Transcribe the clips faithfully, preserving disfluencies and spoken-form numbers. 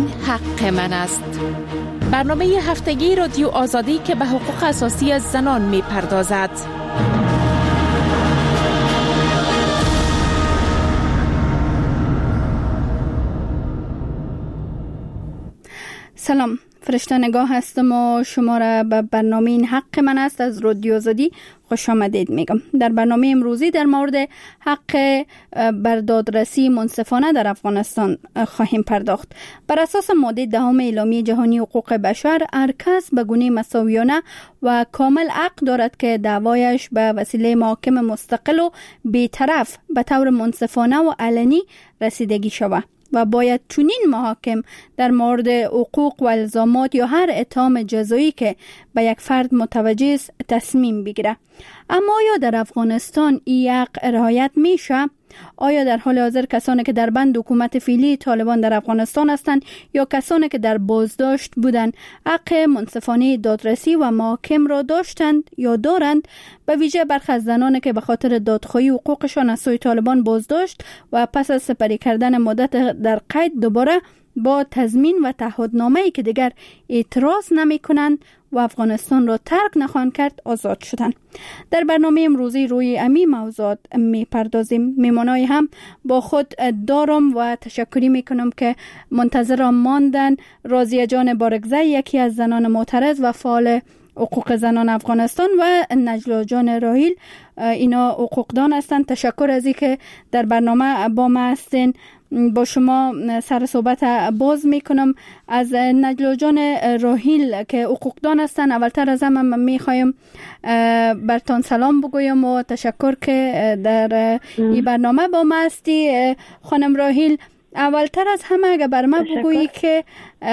حق من است. برنامه هفتگی رادیو آزادی که به حقوق اساسی از زنان می پردازد. سلام، فرشته نگاه هستم و شما را به برنامه این حق من است از رادیو آزادی خوش آمدید میگم. در برنامه امروزی در مورد حق بر دادرسی منصفانه در افغانستان خواهیم پرداخت. بر اساس ماده دهم اعلامیه جهانی حقوق بشر، هر کس به گونه مساویانه و کامل حق دارد که دعوایش به وسیله محاکم مستقل و بی‌طرف به طور منصفانه و علنی رسیدگی شود و باید چنین محاکم در مورد حقوق و الزامات یا هر اتهام جزایی که به یک فرد متوجه است تصمیم بگیره. اما آیا در افغانستان این حق رعایت میشه؟ آیا در حال حاضر کسانی که در بند حکومت فعلی طالبان در افغانستان هستند یا کسانی که در بازداشت بودند حق منصفانه دادرسی و محاکم را داشتند یا دارند؟ به ویژه برخی از زنانی که به خاطر دادخواهی حقوقشان از سوی طالبان بازداشت و پس از سپری کردن مدت در قید دوباره با تضمین و تعهدنامه‌ای که دیگر اعتراض نمی کنند و افغانستان را ترک نخواهند کرد آزاد شدند. در برنامه امروزی روی امی موضوعات می پردازیم. میمانای هم با خود دارم و تشکری می کنم که منتظر ماندن. راضیه جان بارگزی، یکی از زنان معترض و فعال حقوق زنان افغانستان، و نجلا جان راهیل، اینا حقوقدان هستند. تشکر از این که در برنامه با ما هستین. با شما سر صحبت باز میکنم. از نجلا جان راهیل که حقوقدان هستن، اولتر از همه میخوایم برتان سلام بگویم و تشکر که در این برنامه با ما هستی. خانم راهیل، اولتر از همه اگر بر ما بگویی که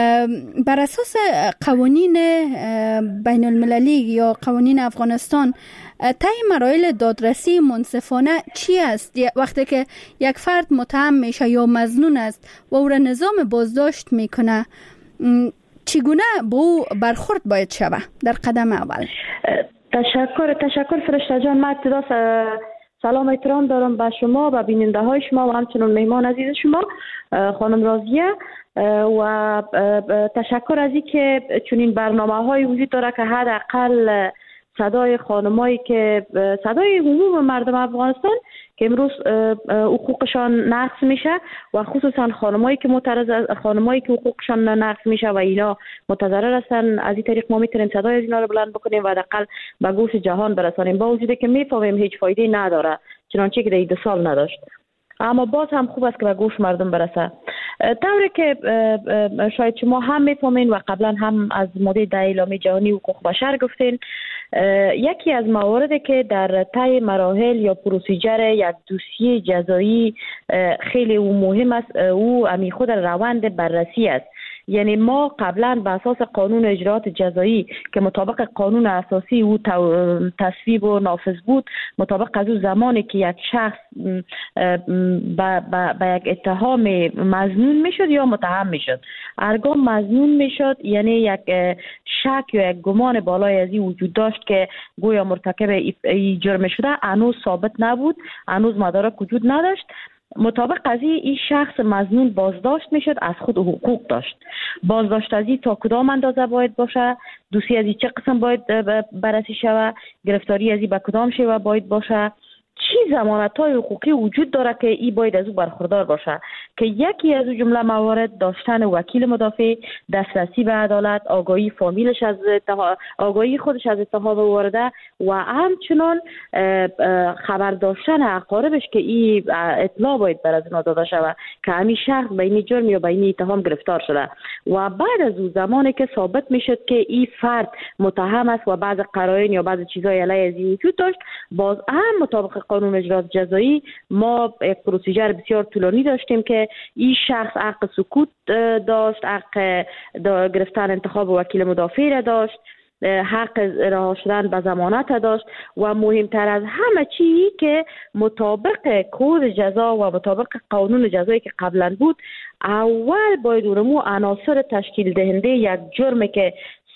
بر اساس قوانین بین المللی یا قوانین افغانستان طی مراحل دادرسی منصفانه چی است؟ وقتی که یک فرد متهم میشه یا مظنون است و او را نظام بازداشت میکنه، چگونه با او برخورد باید شود در قدم اول؟ تشکر تشکر فرشته جان. من ابتدا سلام احترام دارم به شما و بیننده های شما و همچنین مهمان عزیز شما خانم راضیه، و تشکر از این که چنین برنامه های وجود داره که حداقل صدای خانمایی که صدای عموم مردم افغانستان که امروز حقوقشان نقض میشه و خصوصا خانمایی که معترض خانمایی که حقوقشان نقض میشه و اینا متضرر هستن، از این طریق ما میتونیم صدای از اینا رو بلند بکنیم و حداقل به گوش جهان برسانیم، با وجودی که میفهمیم هیچ فایده نداره چنانچه که در دو سال نداشت، اما باز هم خوب است که به گوش مردم برسه. طوری که شاید شما هم میفهمین و قبلا هم از ماده ده اعلامیه جهانی حقوق بشر گفتین، یکی از مواردی که در طی مراحل یا پروسیجر یک دوسیه جزایی خیلی مهم است، او امی خود روند بررسی است. یعنی ما قبلا به اساس قانون اجراات جزایی که مطابق قانون اساسی او تصویب و نافذ بود، مطابق از اون زمانی که یک شخص به یک اتهام مظنون میشد یا متهم میشد، هرگاه مظنون میشد یعنی یک شک یا یک گمان بالای از این وجود داشت که گویا مرتکب ای جرم شده، هنوز ثابت نبود، هنوز مدارک وجود نداشت، مطابق قضیه این شخص مظنون بازداشت میشد، از خود حقوق داشت. بازداشت از این تا کدام اندازه باید باشه، دوسیه از این چه قسم باید بررسی شود، گرفتاری از این به کدام شیوه باید باشه، چی ضمانت‌های حقوقی وجود داره که این باید از او برخوردار باشه، که یکی از جمله موارد داشتن وکیل مدافع، دسترسی به عدالت، آگاهی فامیلش از آگاهی خودش از اتهام وارده و همچنان خبر داشتن اقاربش که این اطلاع باید بر از اونا داده شود که همین شخص به این جرم یا به این اتهام گرفتار شده. و بعد از اون زمانی که ثابت میشد که این فرد متهم است و بعض قرائن یا بعض چیزای علیه از این وجود داشت، باز هم مطابق قانون اجراات جزایی ما یک پروسیجر بسیار طولانی داشتیم که این شخص حق سکوت داشت، حق گرفتن انتخاب وکیل مدافع را داشت، حق رها شدن به ضمانت داشت و مهمتر از همه چی که مطابق کد جزا و مطابق قانون جزایی که قبلا بود، اول باید اونمو عناصر تشکیل دهنده یک جرم که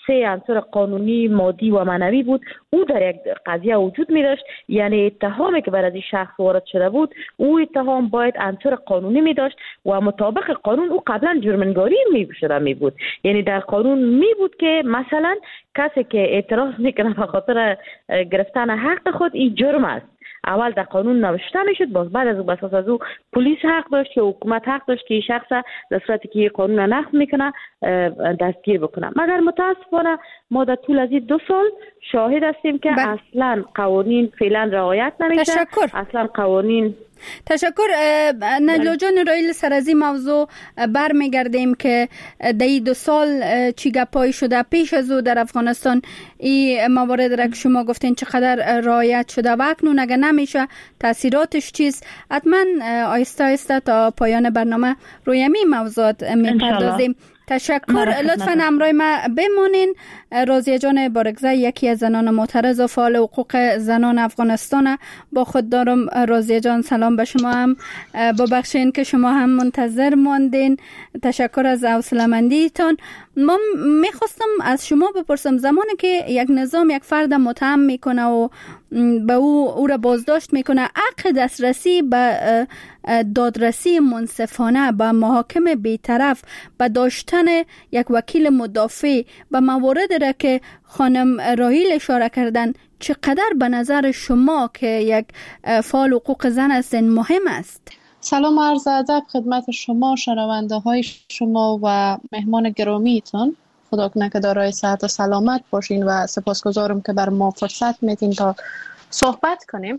سه عنصر قانونی، مادی و معنوی بود، او در یک قضیه وجود می داشت. یعنی اتهامی که بر از این شخص وارد شده بود، او اتهام باید عنصر قانونی می داشت و مطابق قانون او قبلا جرمنگاری می شده می بود. یعنی در قانون می بود که مثلا کسی که اعتراض میکنه به خاطر گرفتن حق خود، این جرم است. اول در قانون نوشته میشد، باز بعد از او بساس از او پلیس حق داشت یا حکومت حق داشت که این شخص در صورتی که قانون نقض میکنه دستگیر بکنه. مگر متاسفانه ما در طول از این دو سال شاهد هستیم که ب... اصلا قوانین فعلا رعایت نمیشه. تشکر. اصلا قوانین تشکر. نجلا جان رایل، سر از این موضوع برمیگردیم که در این دو سال چی گپایی شده پیش از او در افغانستان، این موارد را که شما گفتین چقدر رعایت شده و اکنون اگر نمیشه تاثیراتش چیست؟ حتما آیسته آیسته تا پایان برنامه روی همین موضوعات میپردازیم. تشکر. لطفاً همراه ما بمانین. راضیه جان بارگزه یکی از زنان معترض و فعال حقوق زنان افغانستان با خود دارم. راضیه جان سلام به شما هم، ببخشین که شما هم منتظر ماندین. تشکر از حوصله‌مندیتان. ما میخواستم از شما بپرسم، زمانی که یک نظام یک فرد متهم میکنه و به او او را بازداشت میکنه، حق دسترسی به دادرسی منصفانه، به محاکم بیطرف، به داشتن یک وکیل مدافع، به موارد را که خانم راهیل اشاره کردن، چقدر به نظر شما که یک فعال حقوق زن هستین مهم است؟ سلام و عرض ادب خدمت شما، شنونده های شما و مهمان گرامیتون. خدا کنه که دارای صحت و سلامت باشین و سپاسگزارم که بر ما فرصت میدین تا صحبت کنیم.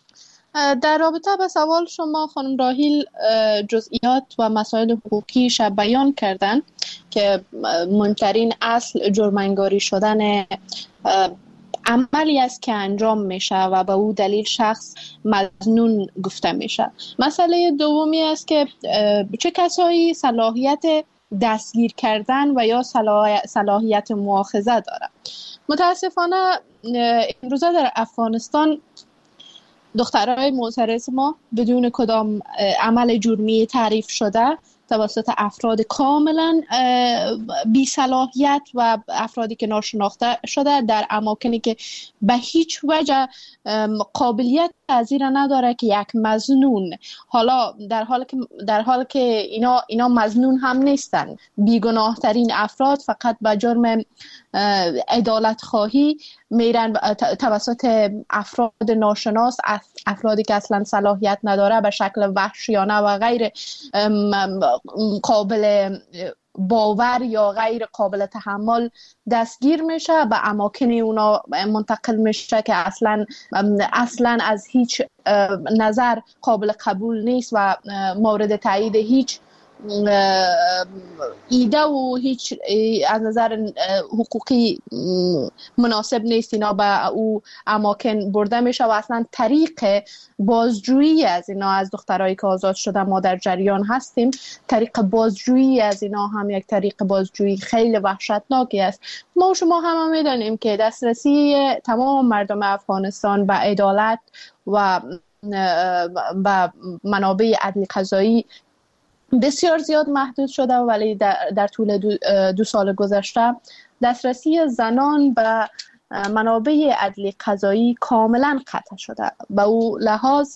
در رابطه با سوال شما، خانم راهیل جزئیات و مسائل حقوقیش بیان کردن که مهمترین اصل جرم‌انگاری شدن عملی است که انجام میشه و به او دلیل شخص مظنون گفته میشه. مسئله دومی است که چه کسایی صلاحیت دستگیر کردن و یا صلاحیت مؤاخذه داره. متاسفانه امروزه در افغانستان دخترای معترض ما بدون کدام عمل جرمی تعریف شده توسط افراد کاملا بی صلاحیت و افرادی که ناشناخته شده در اماکنی که به هیچ وجه قابلیت پذیر نداره که یک مظنون، حالا در حال که در حال که اینا اینا مظنون هم نیستن، بیگناه ترین افراد فقط به جرم عدالت خواهی میرن توسط افراد ناشناس، افرادی که اصلا صلاحیت نداره به شکل وحشیانه و غیر قابل باور یا غیر قابل تحمل دستگیر میشه، به اماکن اونا منتقل میشه که اصلا اصلا از هیچ نظر قابل قبول نیست و مورد تایید هیچ ایده و هیچ از نظر حقوقی مناسب نیست. اینا به او اماکن برده میشه و اصلا طریق بازجویی از اینا، از دخترایی که آزاد شده ما در جریان هستیم، طریق بازجویی از اینا هم یک طریق بازجویی خیلی وحشتناکی است. ما و شما هم میدانیم که دسترسی تمام مردم افغانستان به عدالت و به منابع عدل قضایی بسیار زیاد محدود شده، ولی در, در طول دو, دو سال گذشته دسترسی زنان به منابع عدل قضایی کاملا قطع شده. به او لحاظ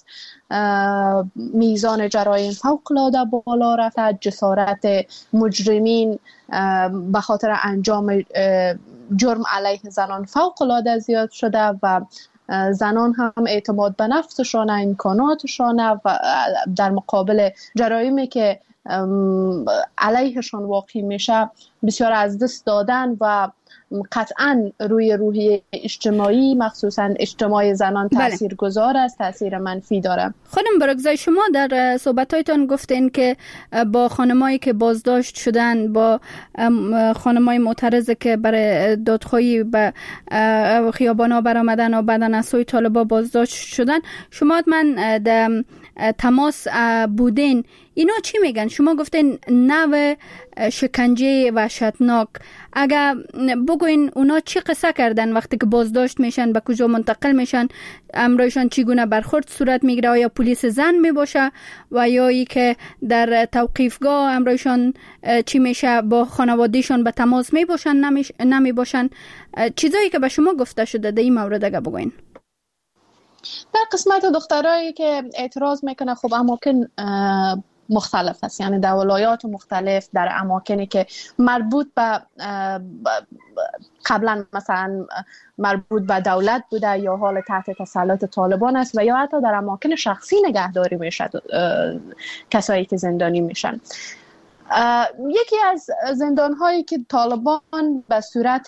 میزان جرایم فوق‌العاده بالا رفته، جسارت مجرمین به خاطر انجام جرم علیه زنان فوق‌العاده زیاد شده و زنان هم اعتماد به نفسشان، امکاناتشان و در مقابل جرایمی که علیهشان واقع میشه بسیار از دست دادن و قطعا روی روحیه اجتماعی مخصوصا اجتماع زنان تأثیر گذار است، تأثیر منفی داره. خانم بارگزای، شما در صحبتایتان گفتین که با خانمایی که بازداشت شدن، با خانمای معترض که برای دادخواهی به خیابانا برآمدن و بعداً از سوی طالبان بازداشت شدن، شما حتما در تماس بودین، اینا چی میگن؟ شما گفتین نوع شکنجه وحشتناک، اگر بگوین اونا چی قصه کردن وقتی که بازداشت میشن، به کجا منتقل میشن، امرایشان چگونه برخورد صورت میگیره، یا پلیس زن میباشه و یا ای که در توقیفگاه امرایشان چی میشه، با خانوادهشان به تماس میباشن نمیباشن، چیزایی که به شما گفته شده در این مورد اگر بگوین. در قسمت دخترایی که اعتراض میکنه، خب اماکن مختلف است، یعنی در ولایات مختلف، در اماکنی که مربوط به قبلا مثلا مربوط به دولت بوده یا حال تحت تسلط طالبان است، و یا حتی در اماکن شخصی نگهداری میشد کسایی که زندانی میشن. یکی از زندان هایی که طالبان به صورت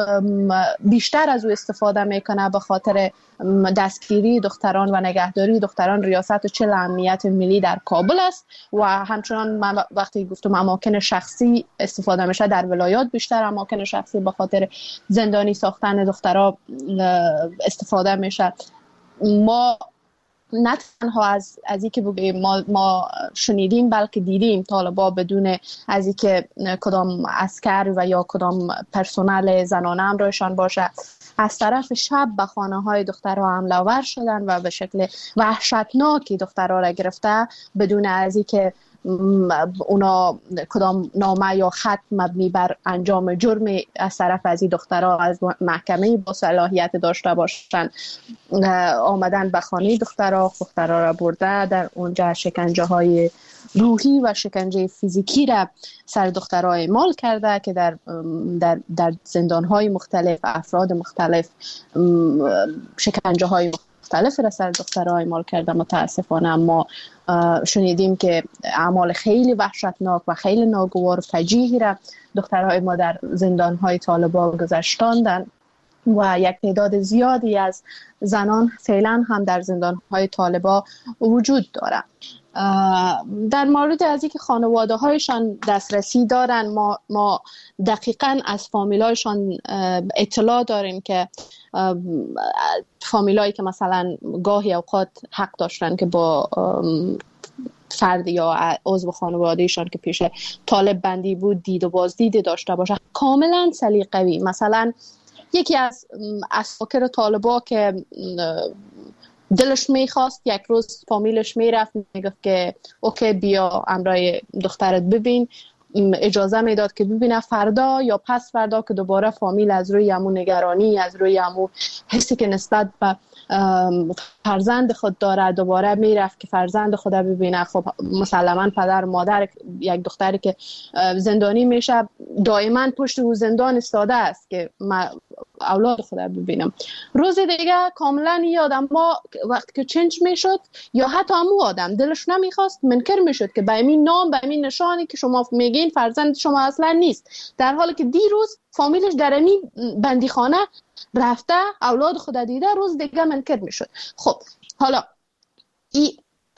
بیشتر از او استفاده میکنه به خاطر دستگیری دختران و نگهداری دختران ریاست و چل امنیت ملی در کابل است، و همچنان من وقتی گفتم اماکن شخصی استفاده میشه، در ولایات بیشتر اماکن شخصی به خاطر زندانی ساختن دخترها استفاده میشه. ما نه تنها از از اینکه بگیم ما ما شنیدیم، بلکه دیدیم طالبا بدون از اینکه کدام عسکر و یا کدام پرسنل زنانه همراهشان باشه، از طرف شب به خانه های دخترها حمله آور شدن و به شکل وحشتناکی دخترها را گرفته بدون از اینکه اونا کدام نامه یا خط مبنی بر انجام جرم از طرف از این دخترها از محکمه با صلاحیت داشته باشن آمدن به خانه دخترها دخترها را برده در اونجا شکنجه های روحی و شکنجه فیزیکی را سر دخترها اعمال کرده که در در در زندان های مختلف افراد مختلف شکنجه های مختلف را سر دخترها اعمال کرده. متاسفانه اما شنیدیم که اعمال خیلی وحشتناک و خیلی ناگوار و فجیعی را دخترهای ما در زندانهای طالبان گذشتاندن و یک تعداد زیادی از زنان فعلا هم در زندانهای طالبان وجود دارند. در مورد از اینکه خانواده هایشان دسترسی دارن، ما ما دقیقاً از فامیلایشان اطلاع داریم که فامیلایی که مثلا گاهی اوقات حق داشتن که با فرد یا عضو خانوادهشان که پیش طالب بندی بود دید و بازدید داشته باشه، کاملا سلیقه‌ای. مثلا یکی از اساکر طالبا که دلش میخواست یک روز فامیلش میرفت میگفت که اوکی بیا امرای دخترت ببین، اجازه میداد که ببینه، فردا یا پس فردا که دوباره فامیل از روی همون نگرانی، از روی همون حسی که نسبت به فرزند خود داره دوباره میرفت که فرزند خود ببینه. خب مسلما پدر و مادر یک دختری که زندانی میشه دائما پشت او زندان استاده است که من اولاد خود ببینم. روز دیگه کاملا یادم ما وقتی که چنج میشد یا حتی همون آدم دلش نمیخواست منکر میشد که به این نام به این نشانی که شما میگین فرزند شما اصلا نیست، در حالی که دیروز فامیلش در این بندیخانه رفته اولاد خود دیده، روز دیگه منکر میشد. خب حالا این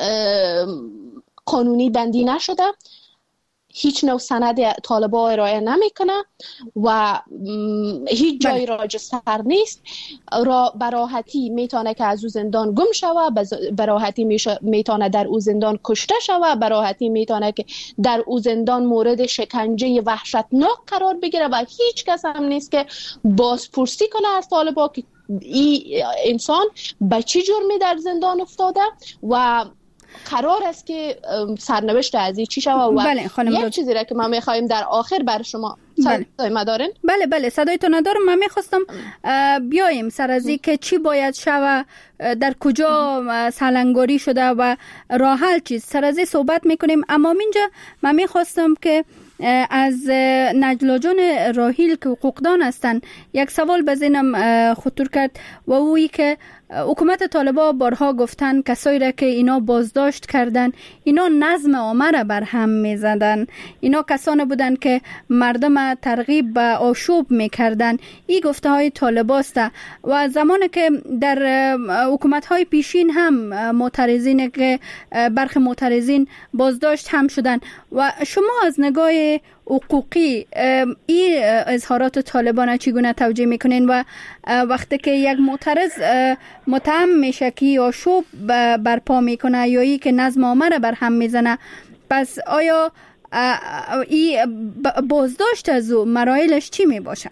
قانونی بندی نشده، هیچ نوع سند طالبا ارائه نمیکنه و هیچ جای راجستر نیست. را براحتی میتونه که از او زندان گم شوه، براحتی میتونه در او زندان کشته شوه، براحتی میتونه که در او زندان مورد شکنجه وحشتناک قرار بگیره و هیچ کس هم نیست که بازپرسی کنه از طالبا که این انسان به چی جرمی در زندان افتاده و قرار است که سرنوشت از این چی شود. و بله یک رو... چیزی را که ما میخوایم در آخر بر شما صدای بله. ما دارین؟ بله بله صدایتون ندارم. من میخواستم بیایم سر از این که چی باید شود، در کجا سالنگاری شده و راه حل چیز، سر از این صحبت میکنیم. اما اینجا من میخواستم که از نجلا جان راحیل که حقوقدان هستن یک سوال به ذهنم خطور کرد و اویی که حکومت طالبان بارها گفتن کسایی را که اینا بازداشت کردن اینا نظم عامه را بر هم میزدن، اینا کسانی بودن که مردم ترغیب به آشوب میکردن. این گفته های طالباست و زمانی که در حکومت های پیشین هم معترضین که برخی معترضین بازداشت هم شدن. و شما از نگاه حقوقی این اظهارات طالبان چگونه توجیه میکنین و وقتی که یک معترض متهم میشه که آشوب برپا میکنه یا ای که نظم عامه را بر هم میزنه، پس آیا این بازداشت از او مراحلش چی می باشه؟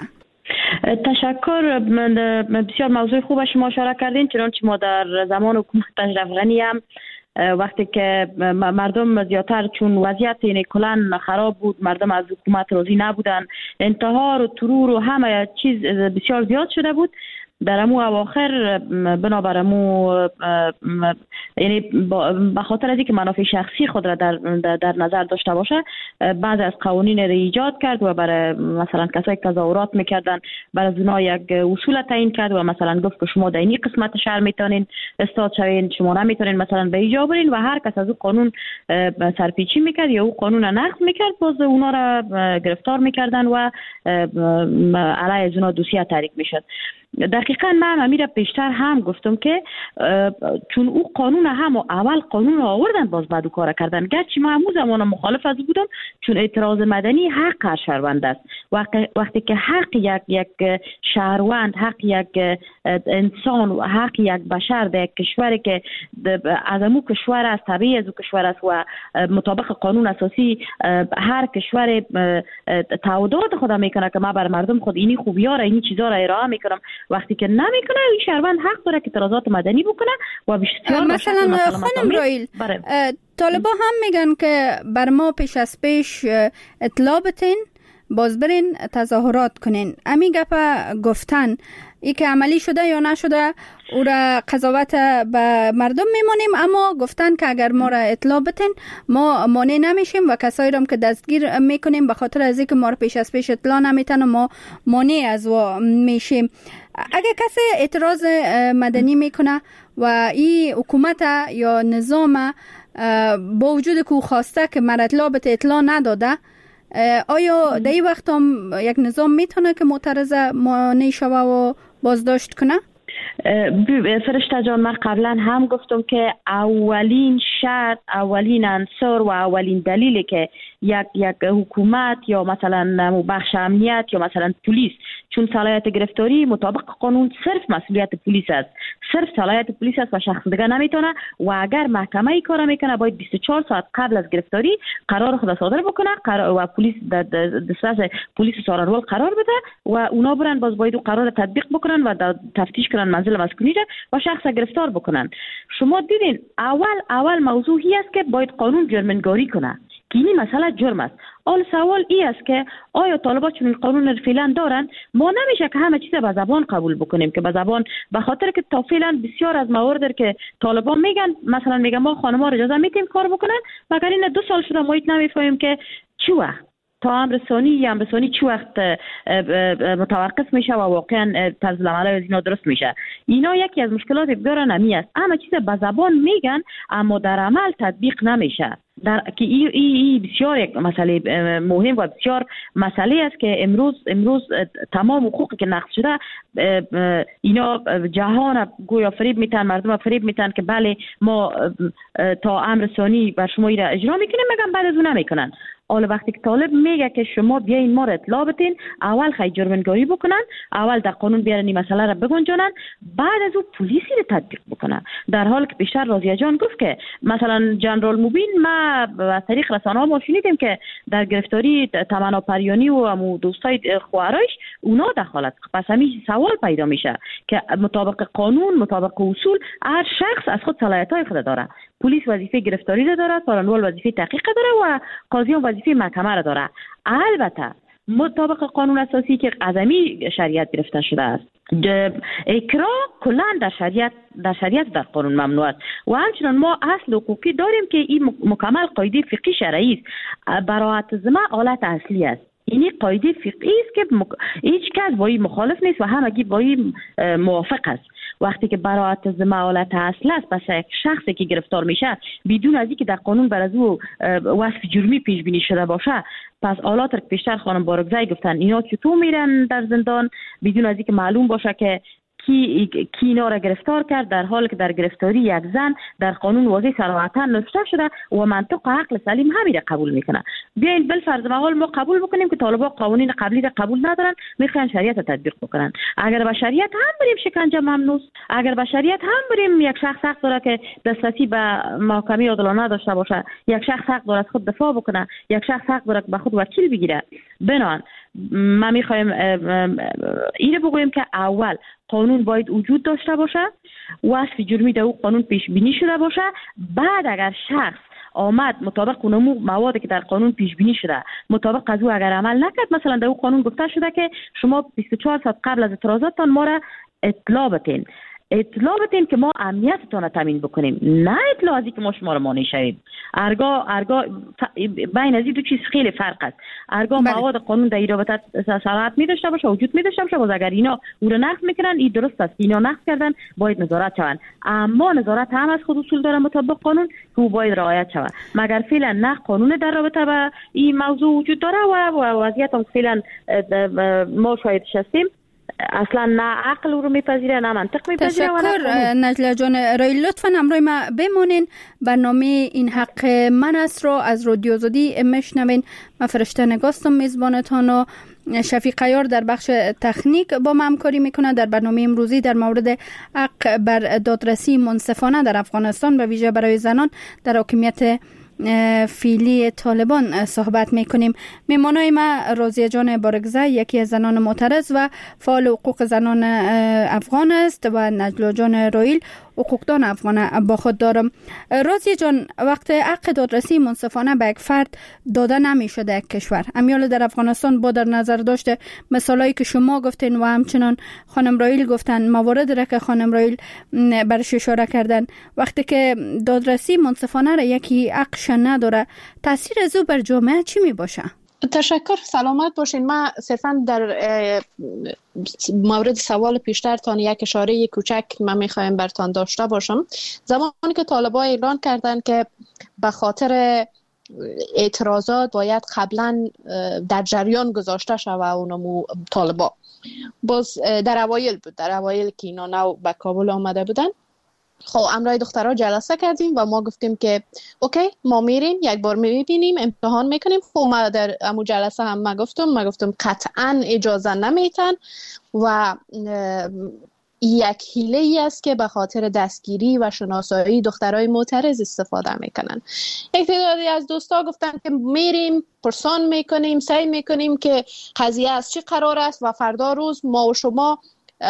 تشکر. بسیار موضوع خوب شما اشاره کردین، چنانچه ما در زمان حکومت اشرف غنی هم وقتی که مردم زیادتر چون وضعیت اینه کلان خراب بود، مردم از حکومت راضی نبودن، انتحار و ترور و همه چیز بسیار زیاد شده بود، در امو اواخر بنابر امو یعنی به خاطر از اینکه منافع شخصی خود را در, در نظر داشته باشه بعضی از قوانین را ایجاد کرد و برای مثلا کسایی که تظاهرات میکردن برای اونا یک اصول تعیین کرد و مثلا گفت که شما در این قسمت شهر میتونین استاد شوین، شما نمیتونین مثلا به ایجا برین و هر کس از او قانون سرپیچی میکرد یا او قانون را نقض میکرد باز اونا را گرفتار میکردن و علیه از اونا دوسیه تحریک میشد. دقیقا من امیره پیشتر هم گفتم که چون او قانون هم اول قانون آوردن باز بعد او کار کردن، گرچه من همون زمان مخالف از بودم چون اعتراض مدنی حق هر شهروند است. وقتی که حق یک یک شهروند، حق یک انسان و حق یک بشر در یک کشوری که از امو کشور است، طبیعی از او کشور است و مطابق قانون اساسی هر کشور تعهدات خود میکنه که ما بر مردم خود اینی خوبی‌ها را اینی چیزا را ارائه میکنم، وقتی که نمیکنه این شهروند حق داره که اعتراضات مدنی بکنه و بسیار مثلا خانم رایل طالبا هم میگن که بر ما پیش از پیش اطلاع بتین باز برین تظاهرات کنین. امی گپا گفتن ای که عملی شده یا نشده او را قضاوت به مردم میمونیم، اما گفتن که اگر ما را اطلاع بتین ما مانع نمیشیم و کسایی را که دستگیر میکنیم به خاطر از اینکه ما را پیش از پیش اطلاع نمیتن و ما مانع از و میشیم. اگر کسی اعتراض مدنی میکنه و این حکومت یا نظام با وجود که خواسته که مرا اطلاع بته اطلاع نداده، آیا در این وقت هم یک نظام میتونه که معترض مانع شوه و بازداشت کنه؟ فرشته جان من قبلا هم گفتم که اولین شرط، اولین عنصر و اولین دلیلی که یک یک حکومت یا مثلا بخش امنیت یا مثلا پلیس، چون صلاحیت گرفتاری مطابق قانون صرف مسئولیت پلیس است، صرف صلاحیت پلیس است و شخص دیگه نمیتونه و اگر محکمه ای کار میکنه باید بیست و چهار ساعت قبل از گرفتاری قرار خود صادر بکنه و پلیس در دسترس پلیس سارنوال قرار بده و اونا برن باز باید قرار تطبیق بکنن و تفتیش کنن منزل مسکونی و شخص گرفتار بکنن. شما دیدین اول اول موضوعی است که باید قانون جرمنگاری کنه که این مسئله جرم است. اول سوال این است که آیا طالبان چون قانون فعلا دارن ما نمیشه که همه چیز به زبان قبول بکنیم که به زبان، به خاطر که تا فعلا بسیار از موارد که طالبان میگن مثلا میگن ما خانم‌ها رو اجازه میدیم کار بکنن، مگر این دو سال شده ما هیچ نمیفهمیم که چی وقت تا امر ثانی یا امر ثانی چی وقت متوقف میشه و واقعا طرز العمل از اینا درست میشه. اینا یکی از مشکلات بسیار نمی است، همه چیز به زبان میگن اما در عمل تطبیق نمیشه. در که این ای, ای بسیار یک مسئله مهم و بسیار مسئله است که امروز امروز تمام حقوقی که نقض شده اینا جهان گویا فریب میتن، مردم فریب میتن که بله ما تا امر ثانی بر شما را اجرا میکنیم، میگن بعد از اون نمیکنن. حالا وقتی که طالب میگه که شما بیاین ما را اطلاع بدین، اول خیلی جرمنگاری بکنن، اول در قانون بیارن این مسئله را بگنجانن، بعد از اون پلیسی را تطبیق بکنن. در حالی که بیشتر راضیه جان گفت که مثلا جنرال موبین ما از طریق رسانه‌ها ما شنیدیم که در گرفتاری تمنا پریانی و همو دوستای خواهرایش اونا دخالت، پس همین سوال پیدا میشه که مطابق قانون مطابق اصول هر شخص از خود صلاحیت‌های خود داره. پلیس وظیفه گرفتاری را داره، سارنوال وظیفه تحقیق داره و قاضیان وظیفه محکمه را داره. البته مطابق قانون اساسی که عظمی شریعت گرفته شده است، اکراه کلا در شریعت در شریعت در قانون ممنوع است و همچنان ما اصل حقوقی داریم که این مکمل قاعده فقهی شرعی است. براءت ذمه حالت اصلی است. این قاعده فقهی است که مک... هیچ کس با این مخالف نیست و همگی با این موافق است. وقتی که براعت ذمه حالت اصل است، پس یک شخصی که گرفتار میشه بدون از اینکه در قانون بر از او وصف جرمی پیش بینی شده باشه، پس حالات که پیشتر خانم بارگزای گفتن اینا چطور میرن در زندان بدون از اینکه معلوم باشه که کی کی اینا را گرفتار کرد، در حالی که در گرفتاری یک زن در قانون واضح صراحتا نوشته شده و منطق و عقل سلیم همین را قبول میکنه. بیاین بالفرض محال ما قبول بکنیم که طالبان قوانین قبلی را قبول ندارن، میخوان شریعت تطبیق بکنن. اگر به شریعت هم بریم شکنجه ممنوع، اگر به شریعت هم بریم یک شخص حق داره که دسترسی به محکمه عادلانه داشته باشه، یک شخص حق داره از خود دفاع بکنه، یک شخص حق داره که به خود وکیل بگیره. بنان ما میخوایم اینو بگوییم که اول قانون باید وجود داشته باشه، وصف جرمی در او قانون پیش بینی شده باشه، بعد اگر شخص آمد مطابق اون موادی که در قانون پیش بینی شده مطابق از او اگر عمل نکرد، مثلا در او قانون گفته شده که شما بیست و چهار ساعت قبل از اعتراضاتتان ما را اطلاع بدین، اطلاع بدین که ما امنیتتان را تامین بکنیم، نه اطلاع از که ما شما را مانع شویم. ارگا ارگا بین از این دو چیز خیلی فرق است. ارگا مواد قانون در این رابطه صلاحیت می داشته باشه، وجود می داشته باشه، باز اگر اینا او را نقض میکنن، این درست است، اینا نقض کردن باید نظارت شوند، اما نظارت هم از خود اصول داره مطابق قانون که او باید رعایت شود. مگر فعلا نه قانون در رابطه با این موضوع وجود داره و وضعیت هم فعلا ما شاید شستیم، اصلا نه عقل رو میپذیره نه منطق میپذیره. تشکر نجلا جان رای، لطفا همراه ما بمونین. برنامه این حق من است رو از رادیو آزادی میشنوین. من فرشته نگاستم میزبانتان و شفیق عیار در بخش تکنیک با ما همکاری میکنه. در برنامه امروزی در مورد حق بر دادرسی منصفانه در افغانستان به ویژه برای زنان در حاکمیت فعلی طالبان صحبت میکنیم. میمانای ما راضیه جان بارگزای، یکی از زنان معترض و فعال حقوق زنان افغان است، و نجلا جان رایل، حقوقدان افغان با خود دارم. راضیه جان، وقت حق دادرسی منصفانه به یک فرد داده نمی شده یک کشور، امیال در افغانستان با در نظر داشته مثالایی که شما گفتین و همچنان خانم رایل گفتن، موارد را که خانم رایل برش اشاره کردن، وقتی که دادرسی منصفانه را یکی حقش نداره، تاثیر از او بر جامعه چی می باشه؟ تشکر، سلامت باشین. من صرفا در مورد سوال پیشترتان یک اشاره کوچک من میخوایم برتان داشته باشم. زمانی که طالبان اعلان کردن که به خاطر اعتراضات باید قبلا در جریان گذاشته شوه اونمو طالبان، باز در اوایل بود، در اوایل که اینا نو به کابل آمده بودن، خب امرای دخترها جلسه کردیم و ما گفتیم که اوکی ما میریم یک بار میبینیم امتحان میکنیم. خب ما در امو جلسه هم ما گفتم ما گفتم قطعا اجازه نمیتن و یک حیله ای است که به خاطر دستگیری و شناسایی دخترای معترض استفاده میکنن. یک تعدادی از دوستا گفتن که میریم پرسان میکنیم، سعی میکنیم که قضیه از چی قرار است و فردا روز ما و شما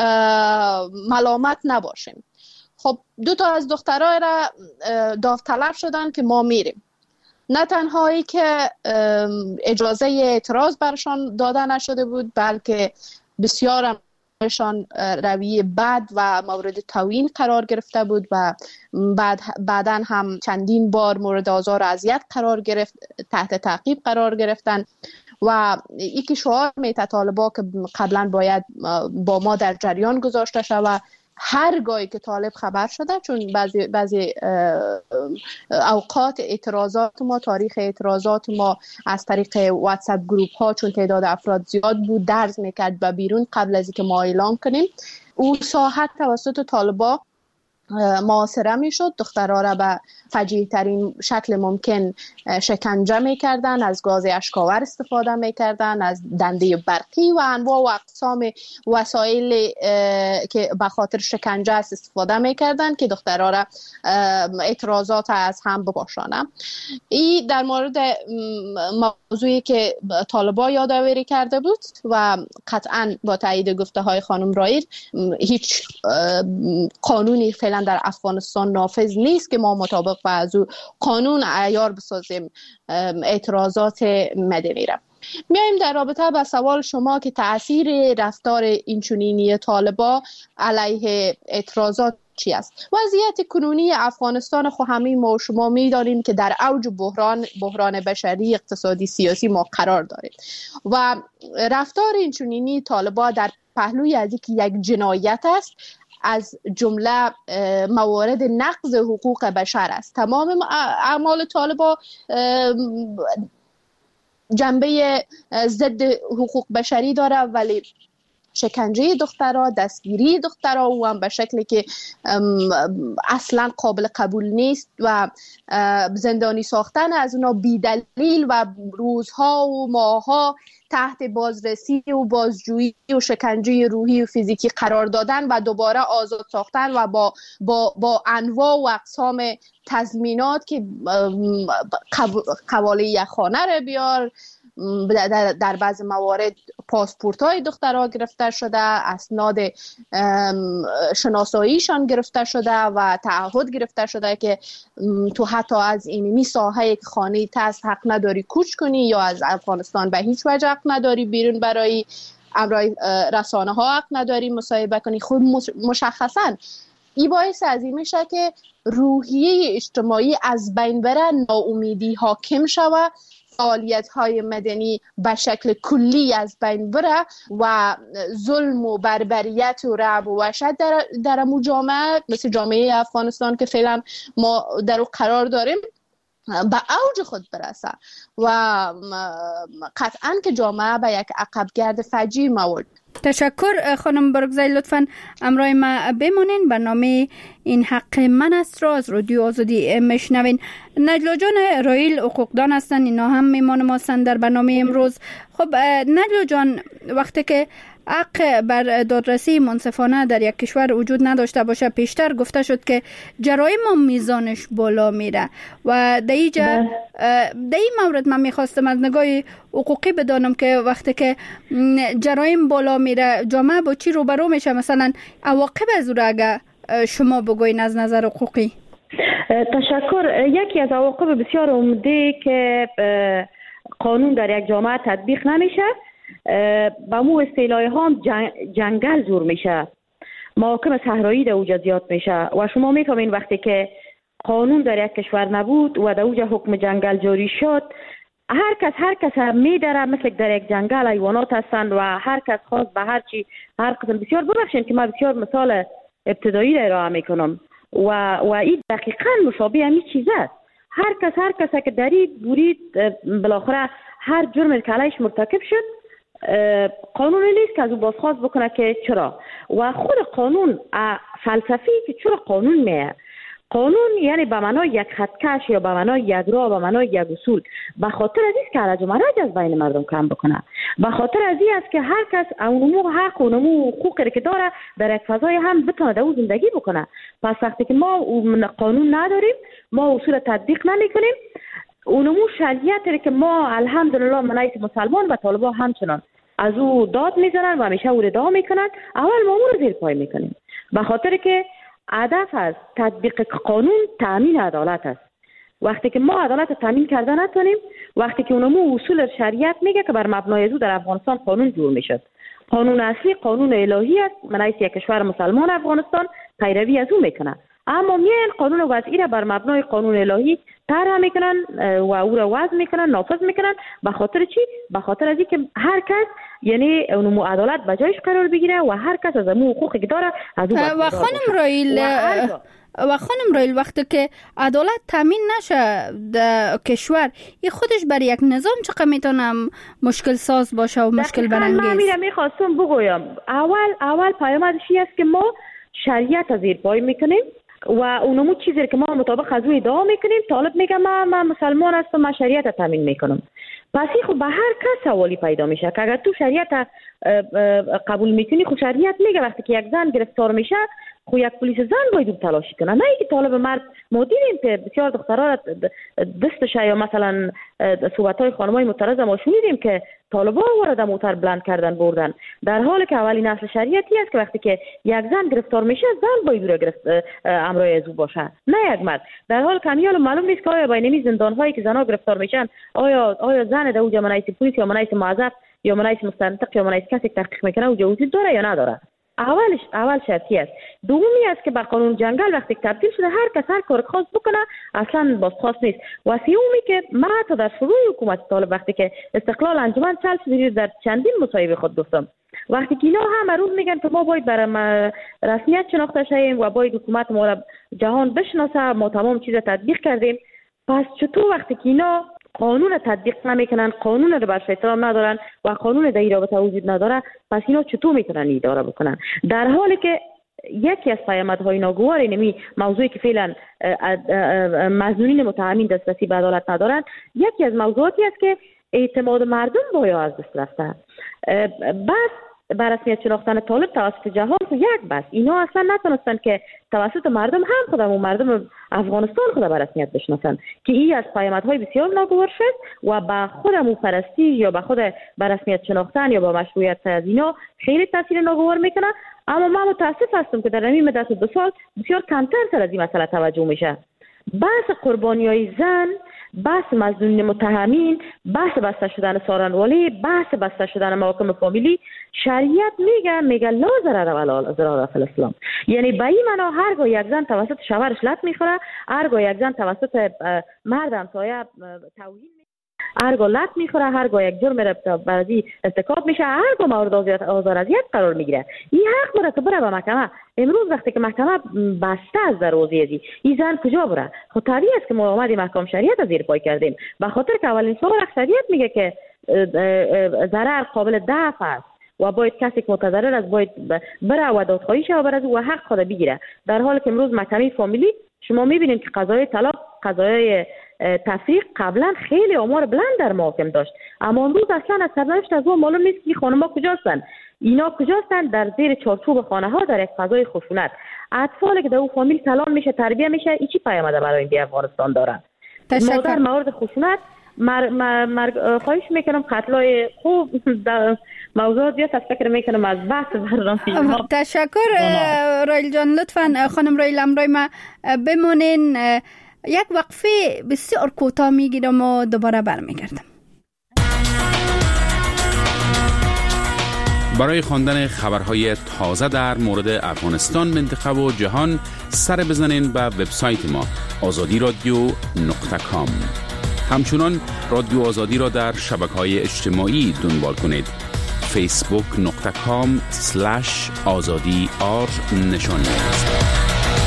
ملامت نباشیم. خب دو تا از دخترها را داوطلب شدن که ما میریم. نه تنهایی که اجازه اعتراض برشان داده نشده بود، بلکه بسیار همشان رویه بد و مورد توهین قرار گرفته بود و بعد بعدن هم چندین بار مورد آزار و اذیت قرار گرفت، تحت تعقیب قرار گرفتن و یکی شعار میته طالبا که قبلا باید با ما در جریان گذاشته شود. هر گاهی که طالب خبر شده، چون بعضی بعضی اوقات اعتراضات ما، تاریخ اعتراضات ما از طریق واتساپ گروپ ها، چون تعداد افراد زیاد بود، درز میکرد به بیرون قبل از اینکه ما اعلام کنیم. اون ساحت توسط طالبا محاصره میشد، دخترها را به فجیع ترین شکل ممکن شکنجه میکردن، از گاز اشکاور استفاده میکردن، از دنده برقی و انواع و اقسام وسایل که به خاطر شکنجه است استفاده میکردن که دخترها را اعتراضات از هم بپاشانن. این در مورد موضوعی که طالبان یادآوری کرده بود و قطعا با تایید گفته های خانم رایل هیچ قانونی فعلا در افغانستان نافذ نیست که ما مطابق با از او قانون عیار بسازیم اعتراضات مدنی را. میایم در رابطه با سوال شما که تأثیر رفتار اینچنینی طالبا علیه اعتراضات چی است؟ وضعیت کنونی افغانستان خو همه ما و شما می‌دانیم که در اوج بحران بحران بشری، اقتصادی، سیاسی ما قرار داریم و رفتار اینچنینی طالبا در پهلوی از اینکه یک جنایت است، از جمله موارد نقض حقوق بشر است. تمام اعمال طالبان جنبه ضد حقوق بشری داره، ولی شکنجه دخترها، دستگیری دخترها و هم به شکلی که اصلا قابل قبول نیست و زندانی ساختن از اونا بی دلیل و روزها و ماهها تحت بازرسی و بازجویی و شکنجه روحی و فیزیکی قرار دادن و دوباره آزاد ساختن و با با با انواع و اقسام تضمینات که قواله یخانه رو بیار، در, در بعض موارد پاسپورت های دخترها گرفته شده، اسناد شناساییشان گرفته شده و تعهد گرفته شده که تو حتی از این ساحه که خانه تست حق نداری کوچ کنی یا از افغانستان به هیچ وجه حق نداری بیرون برای امرای رسانه ها حق نداری مصاحبه کنی. خود مشخصا این باعث از این میشه که روحیه اجتماعی از بین بره، ناامیدی حاکم شود، فعالیت های مدنی به شکل کلی از بین بره و ظلم و بربریت و رعب و وحشت در در جامعه مثل جامعه افغانستان که فعلا ما در او قرار داریم به اوج خود برسه و قطعا که جامعه به یک عقبگرد فجیع موارد. تشکر خانم برگزای، لطفاً امرای ما بمونین. برنامه این حق من است را از رادیو آزادی میشنوین. نجلا جان رایل حقوقدان هستن، اینا هم میمان ما هستن در برنامه امروز. خب نجلا جان، وقتی که حق بر دادرسی منصفانه در یک کشور وجود نداشته باشه، پیشتر گفته شد که جرایم هم میزانش بالا میره و در اینجا در این مورد من میخواستم از نگاه حقوقی بدانم که وقتی که جرایم بالا میره جامعه با چی روبرو میشه؟ مثلا عواقب از اون اگه شما بگوین از نظر حقوقی. تشکر. یکی از عواقب بسیار عمده که قانون در یک جامعه تطبیق نمیشه، با مو اصطلاح هم جنگل زور میشه، محاکم صحرایی در اوجا زیاد میشه و شما میفهمین وقتی که قانون در یک کشور نبود و در اوجا حکم جنگل جاری شد، هر کس هر کس میدره، مثل در یک جنگل حیوانات هستند و هر کس خواست به هر چی هر قسم. بسیار ببخشید که من بسیار مثال ابتدایی را ارائه میکنم و و این دقیقاً مشابه همین چیز است. هر کس هر کس که درید برید بالاخره هر جرم که علیش مرتکب شد، قانونی نیست که از او بازخواست بکنه که چرا. و خود قانون فلسفی که چرا قانون میه، قانون یعنی به معنای یک خطکش یا به معنای یک راه، به معنای یک اصول، به خاطر از است که عرج و مرج از بین مردم کم بکنه، به خاطر از این است که هر کس اونمو حق و اونمو حقوقی که داره در یک فضای هم بتونه در او زندگی بکنه. پس وقتی که ما قانون نداریم، ما اصول تطبیق نمیکنیم، اونمو شریعتی که ما الحمدلله منایت مسلمان و طالبان همچنان از او داد میزنن و همیشه او ادعا میکنن، اول ما اون رو زیر پای میکنیم، به خاطر که هدف از تطبیق قانون تامین عدالت است. وقتی که ما عدالت تامین کرده نتونیم، وقتی که اونمو اصول شریعت میگه که بر مبنای از او در افغانستان قانون جور میشد، قانون اصلی قانون الهی است، منایت یک کشور مسلمان افغانستان پیروی از او میکنه، اما میان قانون وضعی را بر مبنای قانون الهی طرح میکنن و او را وضع میکنن، نافذ میکنن. به خاطر چی؟ به خاطر از اینکه هر کس یعنی اونمو عدالت به جایش قرار بگیره و هر کس از اون حقوقی که داره از او و خانم رایل و خانم رایل وقتی که عدالت تامین نشه در کشور، این خودش برای یک نظام چقدر میتونه مشکل ساز باشه و مشکل برانگیز. من میرم میخواستم بگویم اول اول پیامدش است که ما شریعت از زیر پای میکنیم و اونمو چیزی که ما مطابق از او ادعا میکنیم. طالب میگه من من مسلمان هستم، من شریعت تامین میکنم. پس خب به هر کس سوالی پیدا میشه که اگر تو شریعت قبول میکنی، خب شریعت میگه وقتی که یک زن گرفتار میشه، خب یک پلیس زن باید تلاشی کنه، نه اینکه طالب مرد. ما دیدیم که بسیار دخترها دستش یا مثلا صحبت‌های خانمای معترض ما شنیدیم که طالبان وارد موتر بلند کردن بردن، در حالی که اولی نسل شریعتی است که وقتی که یک زن گرفتار میشه، زن باید رو گرفت امرای از او باشه، نه یک مرد. در حال که میال معلوم نیست که آیا بین زندان‌هایی که زنها گرفتار میشن، آیا آیا زن در اونجا منایت پلیس یا منایت معذب یا منایت مستنطق یا منایت کسی تحقیق میکنه اونجا وجود داره یا نداره؟ اولش اول شرطی است. دومی است که با قانون جنگل وقتی تبدیل شده، هر کس هر کار خاص بکنه، اصلا بازخواست نیست. و سومی که ما تا در شروع حکومت طالب وقتی که استقلال انجمن چل شد در چندین مصاحبه خود گفتم، وقتی که اینا هم روز میگن که ما باید برای رسمیت شناخته شویم و باید حکومت ما را جهان بشناسه، ما تمام چیز تطبیق کردیم، پس چطور وقتی که اینا قانون تطبیق نمیکنن، قانون رو برش احترام ندارن و قانون در این رابطه وجود نداره، پس اینا چطور میتونن اداره بکنن؟ در حالی که یکی از پیامدهای ناگوار اینمی موضوعی که فعلا مظنونین متهمین دسترسی به عدالت ندارن، یکی از موضوعاتی است که اعتماد مردم باید از دست رفته. بس بر رسمیت شناختن طالب توسط جهان خود یک بس اینا اصلا نتونستن که توسط مردم هم خودم و مردم افغانستان خود بر رسمیت بشناسن که این از پیامدهای بسیار ناگوار شد و به خودمو پرستی یا به خود بر رسمیت شناختن یا به مشروعیت از اینا خیلی تاثیر ناگوار میکنه. اما من متاسف هستم که در همین مدت دو سال بسیار کمتر سر از این مسئله توجه میشه. بحث قربانیای زن، بحث مظنونین متهمین، بحث بسته شدن سارنوالی، بحث بسته شدن محاکم فامیلی، شریعت میگه میگه لا ضرر ولا ضرار فی الاسلام. یعنی به این معنا هرگاه یک زن توسط شوهرش لط میخوره، هرگاه یک زن توسط مرد همسایه توهین، هرگاه لط میخوره، هرگاه یک جرم برازی ارتکاب میشه، هرگاه مورد آزار اذیت قرار میگیره، این حق داره که بره به محکمه. امروز وقتی که محکمه بسته از دروازه ازی، این زن کجا بره؟ خب طبیعی است که ما اومدیم محکم شریعت از زیر پای کردیم، به خاطر که اولین سوال اکثریت میگه که ضرر قابل دفع است و باید کسی که متضرر است باید بره و دادخواهی شه و بره و حق خود بگیره. در حالی که امروز محکمه فامیلی شما میبینید که قضای طلاق، قضای تفریق قبلا خیلی آمار بلند در محاکم داشت، اما امروز اصلا از سرنوشت از اون معلوم نیست که خانم‌ها کجاستن. اینا کجاستن؟ در زیر چارچوب خانه ها در یک فضای خشونت. اطفالی که در اون فامیل کلان میشه، تربیه میشه، این چی پیامده برای این افغانستان داره؟ مادر مورد خشونت مر مر خواهش میکنم قتلای خوب در موضوع دیگه فکر میکنم از بحث برنامه. تشکر رایل جان. لطفاً خانم رایل امرای ما بمونین، یک وقفه بسیار کوتاه میگیرم و دوباره برمیگردم. برای خواندن خبرهای تازه در مورد افغانستان، منطقه و جهان سر بزنین به وبسایت ما آزادی رادیو نقطه کام. همچنان رادیو آزادی را در شبکه‌های اجتماعی دنبال کنید. فیسبوک نقطه کام سلش آزادی آر نشان دهید.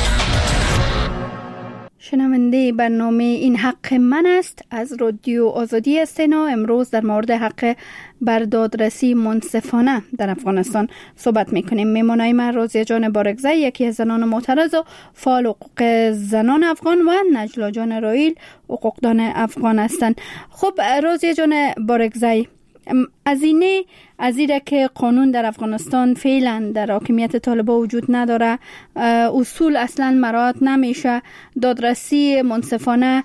شنونده برنامه این حق من است از رادیو آزادی هستین و امروز در مورد حق بر دادرسی منصفانه در افغانستان صحبت میکنیم. میمونای من رازیه جان بارگزی، یکی از زنان معترض و فعال حقوق زنان افغان، و نجلا جان رایل، حقوقدان افغان هستند. خب رازیه جان بارگزی، از اینه از ایره که قانون در افغانستان فعلا در حاکمیت طالبان وجود نداره، اصول اصلا مراعات نمیشه، دادرسی منصفانه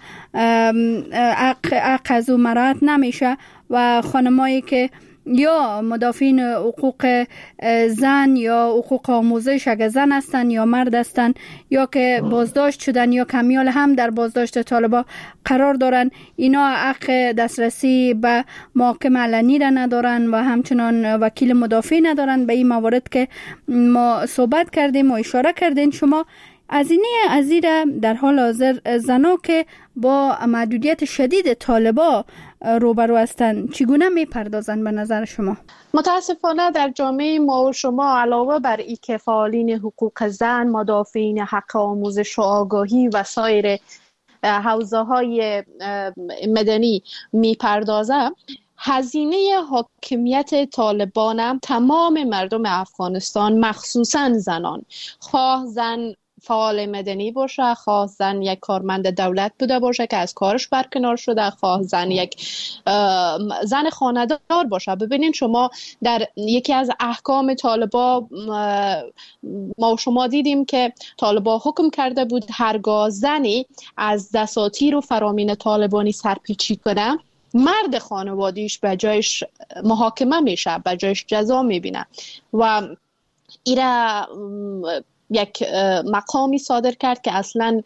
حق از او مراعات نمیشه و خانمایی که یا مدافعین حقوق زن یا حقوق آموزش اگر زن هستن یا مرد هستن یا که بازداشت شدن یا کمیال هم در بازداشت طالبان قرار دارن، اینا حق دسترسی به محاکم علنی را ندارن و همچنان وکیل مدافع ندارن. به این موارد که ما صحبت کردیم و اشاره کردین شما، از اینه از ایره در حال حاضر زنا که با محدودیت شدید طالبان روبرو هستند چگونه میپردازن به نظر شما؟ متاسفانه در جامعه ما و شما علاوه بر این که فعالین حقوق زن، مدافعین حق آموزش و آگاهی و سایر حوزه های مدنی میپردازن، هزینه حاکمیت طالبان هم تمام مردم افغانستان مخصوصا زنان، خواه زن فعال مدنی باشه، خواه زن یک کارمند دولت بوده باشه که از کارش برکنار شده، خواه زن یک زن خانه‌دار باشه. ببینین شما در یکی از احکام طالبان ما شما دیدیم که طالبان حکم کرده بود هرگاه زنی از دساتیر و فرامین طالبانی سرپیچی کنه، مرد خانوادیش به جایش محاکمه میشه، به جایش جزا میبینه و ایره یک مقامی صادر کرد که اصلا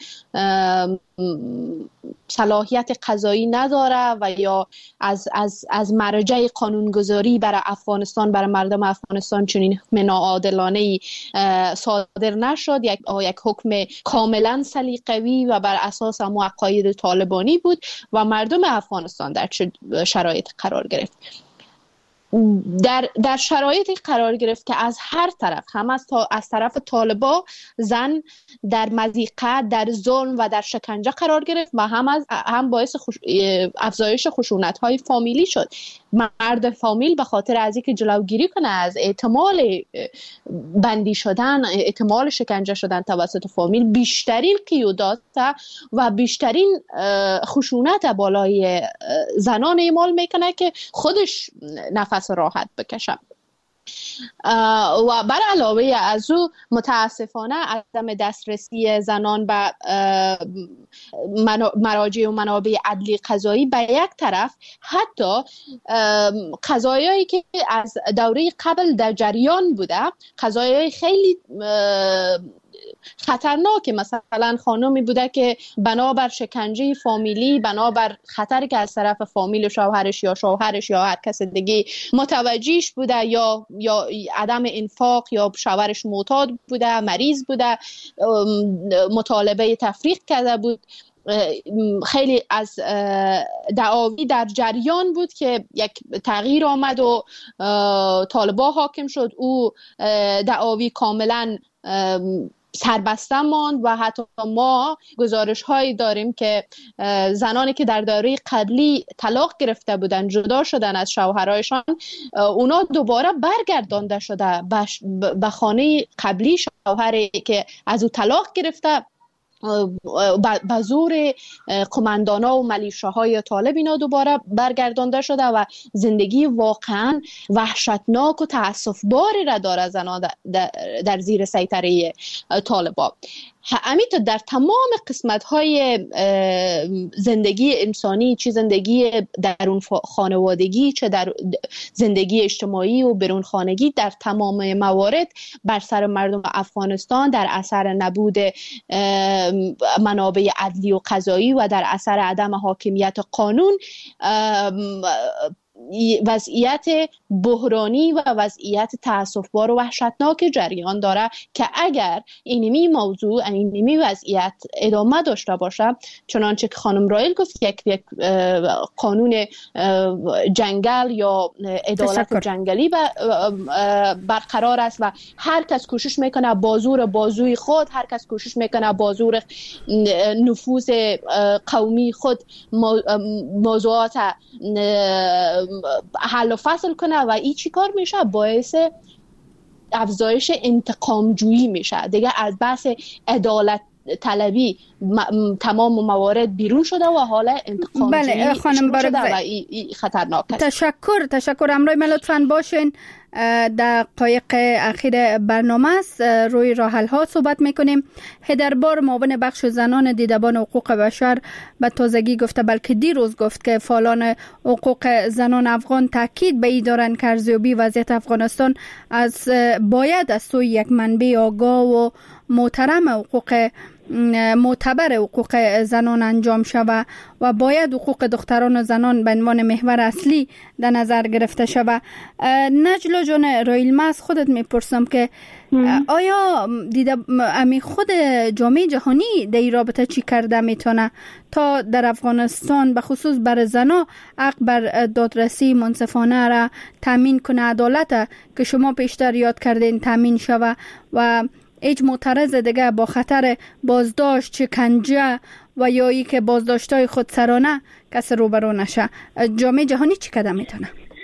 صلاحیت قضایی نداره و یا از از از مرجع قانونگذاری برای افغانستان، برای مردم افغانستان چنین حکم ناعادلانه صادر نشد. یک یک حکم کاملا سلیقه‌ای و بر اساس هم عقاید طالبانی بود و مردم افغانستان در چه شرایط قرار گرفت. در در شرایطی قرار گرفت که از هر طرف، هم از تا از طرف طالبا زن در مضیقت، در ظلم و در شکنجه قرار گرفت و هم از هم باعث خوش... افزایش خشونت‌های فامیلی شد. مرد فامیل به خاطر از اینکه جلوگیری کنه از احتمال بندی شدن، احتمال شکنجه شدن توسط فامیل، بیشترین قیودات و بیشترین خشونت بالای زنان اعمال میکنه که خودش نفس راحت بکشه. و بر علاوه از او متاسفانه عدم دسترسی زنان به مراجع و منابع عدلی قضایی به یک طرف، حتی قضایایی که از دوره قبل در جریان بوده، قضایای خیلی خطرناک، مثلا خانمی بوده که بنابر شکنجه فامیلی، بنابر خطری که از طرف فامیل شوهرش یا شوهرش یا هر کس دیگه متوجهش بوده، یا یا عدم انفاق، یا شوهرش معتاد بوده، مریض بوده، مطالبه تفریق کرده بود، خیلی از دعاوی در جریان بود که یک تغییر آمد و طالبا حاکم شد. او دعاوی کاملا سربسته ماند و حتی ما گزارش هایی داریم که زنانی که در دوره قبلی طلاق گرفته بودن، جدا شدن از شوهرایشان، اونا دوباره برگردانده شده به خانه قبلی شوهری که از او طلاق گرفته، به زور قماندانا و ملیشاهای طالب اینا دوباره برگردانده شده و زندگی واقعا وحشتناک و تأسف‌باری را داره زنان در زیر سیطره طالبا. همینطور در تمام قسمت‌های زندگی انسانی، چه زندگی درون خانوادگی، چه در زندگی اجتماعی و بیرون خانگی، در تمام موارد بر سر مردم افغانستان در اثر نبود منابع عدلی و قضایی و در اثر عدم حاکمیت قانون وضعیت بحرانی و وضعیت تأسف‌بار و وحشتناک جریان داره که اگر اینمی موضوع، اینمی وضعیت ادامه داشته باشه، چنانچه که خانم رایل گفت، یک یک قانون جنگل یا عدالت تشکر. جنگلی برقرار است و هر کس کوشش میکنه بازور بازوی خود، هر کس کوشش میکنه بازور نفوذ قومی خود موضوعات حل و فصل کنه و این چی کار میشه؟ باعث افزایش انتقام جویی میشه دیگه. از بحث عدالت طلبی م- تمام موارد بیرون شده و حالا انتقام بله جویی خانم شده و این ای خطرناک است. تشکر تشکر امروی من لطفاً باشین. دقایق اخیر برنامه است، روی راه حل ها صحبت میکنیم. هدربار معاون بخش زنان دیدبان حقوق بشر به تازگی گفته، بلکه دیروز گفت که فعالان حقوق زنان افغان تاکید به این دارند که ارزیابی وضعیت افغانستان از باید از سوی یک منبع آگاه و محترم حقوق معتبر حقوق زنان انجام شود و باید حقوق دختران و زنان به عنوان محور اصلی در نظر گرفته شود. نجلا جان رایل، از خودت میپرسم که آیا دیده امی خود جامعه جهانی در این رابطه چی کرده میتونه تا در افغانستان به خصوص بر زنان حق بر دادرسی منصفانه را تامین کنه، عدالت که شما پیشتر یاد کردین تامین شود و هیچ معترض دیگه با خطر بازداشت، شکنجه و یا ای که بازداشتای خودسرانه کسی روبرو نشه؟ جامعه جهانی چی قدم میتونه؟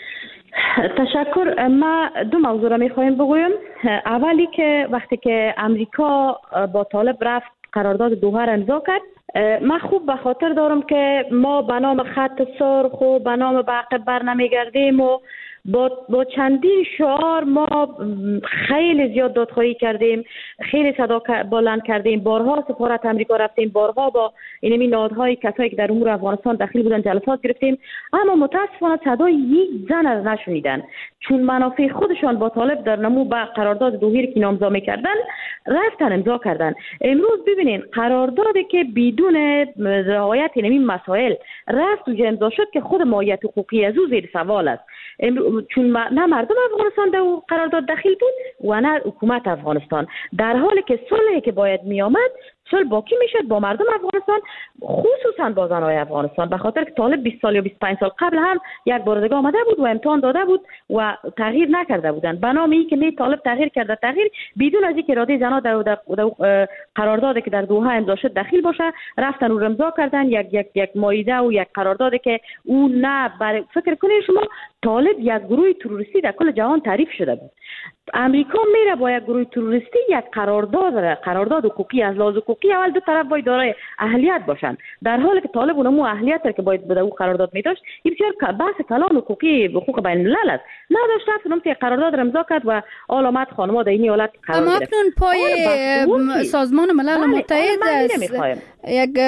تشکر. ما دو موضوع را میخوایم بگویم. اولی که وقتی که امریکا با طالب رفت قرارداد دوحه را امضا کرد، من خوب به خاطر دارم که ما به نام خط سرخ و به نام به عقب بر نمیگردیم و با, با چندین شعار ما خیلی زیاد دادخواهی کردیم، خیلی صدا بلند کردیم، بارها سفارت امریکا رفتیم، بارها با اینمی نهادهای کسایی که در امور افغانستان دخیل بودن جلسات گرفتیم، اما متاسفانه صدای یک زن از نشنیدن، چون منافع خودشان با طالب در نمو با قرارداد دوحه که امضا می‌کردن رفتن امضا کردن. امروز ببینین قراردادی که بدون رعایت اینمی مسائل رفت و امضا شد که خود ماهیت حقوقی از او زیر سوال است، چون نه مردم افغانستان در قرارداد دخیل بود و نه حکومت افغانستان، در حالی که صلحی که باید می آمد صلح باقی میشد با مردم افغانستان، خصوصا با زنای افغانستان، به خاطر که طالب بیست سال یا بیست و پنج سال قبل هم یک بار دیگه آمده بود و امتحان داده بود و تغییر نکرده بودند. به نام اینکه نه طالب تغییر کرده، تغییر بدون از اینکه اراده زنها در, در, در قراردادی که در دوحه امضا شد دخیل باشه، رفتن و امضا کردن یک یک یک مایده و یک قراردادی که او نه بر... فکر کنید شما طالب یک گروه تروریستی در کل جهان تعریف شده بود. امریکا میره با یک گروه تروریستی یک قرارداد قرارداد حقوقی از لحاظ حقوقی اول دو طرف باید دارای اهلیت باشن، در حالی که طالب اونمو اهلیت که باید بده او قرارداد میداشت. این بسیار بحث کلان حقوقی حقوق بین الملل است. نداشت رفت اونم که قرارداد را امضا کرد و علامت خانم‌ها در این حالت قرار گرفت. اما اکنون پای سازمان ملل متحد است. یک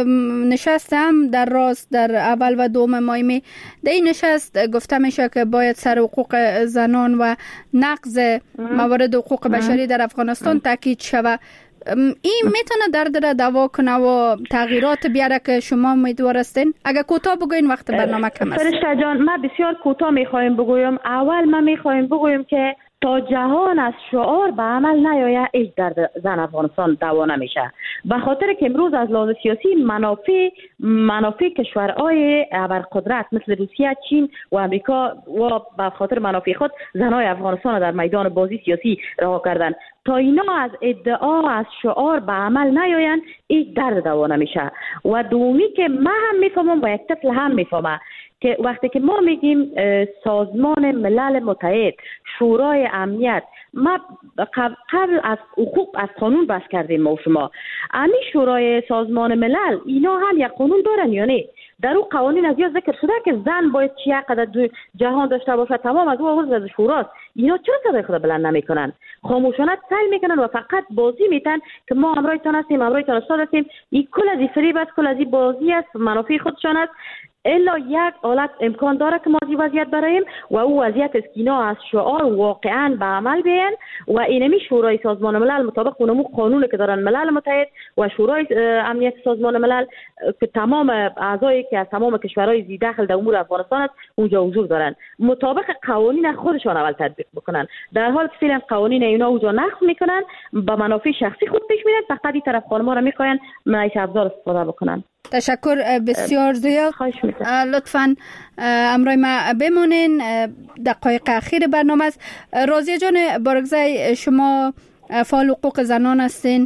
نشست هم در راست در اول و دوم ماه می در این نشست گفته میشه که باید سر حقوق زنان و نقض موارد حقوق بشری در افغانستان تاکید شود. این میتونه درد را دوا کنه و تغییرات بیاره که شما امیدوار هستین؟ اگه کوتاه بگوین، وقت برنامه کم است. فرشته جان، ما بسیار کوتاه میخوایم بگویم. اول ما میخوایم بگویم که تا جهان از شعار به عمل نیاید هیچ درد زن افغانستان دوا نمیشه، به خاطر که امروز از لحاظ سیاسی منافع منافع کشورهای ابرقدرت مثل روسیه، چین و امریکا و به خاطر منافع خود زنای افغانستان در میدان بازی سیاسی رها کردن. تا اینا از ادعا از شعار به عمل نیاین هیچ درد دوا نمیشه. و دومی که من هم میفهمم و یک طفل هم میفهمه که وقتی که ما میگیم سازمان ملل متحد، شورای امنیت، ما قبل از حقوق از قانون بحث کردیم ما و شما. امی شورای سازمان ملل اینا هم یک قانون دارن یا نه؟ در اون قوانین از یا ذکر شده که زن باید چی قدر جهان داشته باشه، تمام از اون عضو از شوراست. اینا چرا صدای خود بلند نمیکنن؟ خاموشانه سعی میکنن و فقط بازی میتن که ما همراهتان هستیم، همراهتان استاد هستیم. این کل از این فریب است، کل از این بازی است، منافع خودشان است. الا یک حالت امکان داره که ما این وضعیت برایم و او وضعیت است که اینا از شعار واقعا به عمل بیان و اینمی شورای سازمان ملل مطابق اونمو قانونی که دارن ملل متحد و شورای امنیت سازمان ملل که تمام اعضایی که از تمام کشورهای زی دخل در امور افغانستان است اونجا حضور دارن، مطابق قوانین خودشان اول تطبیق بکنن. در حالی که فعلا قوانین اینا اونجا نقض میکنن، با منافع شخصی خود پیش میرن، فقط این طرف خانم‌ها را میخواین معیش ابزار استفاده بکنن. تشکر بسیار زیاد. لطفاً امروی ما بمانین، دقایق اخیر برنامه است. راضیه جان بارگزای، شما فعال حقوق زنان هستین،